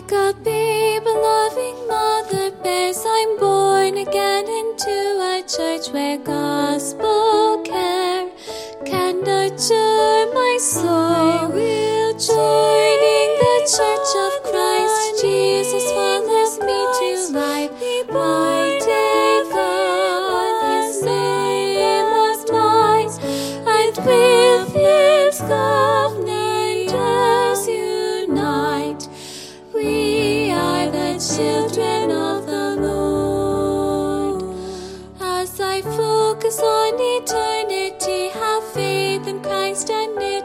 Like a babe-loving mother bears, I'm born again into a church where gospel care can nurture my soul. I will joining the Church of Christ Jesus follows me to life. My divine, His name was mine, and with His covenanters unite. We are the children of the Lord. As I focus on eternity, have faith in Christ and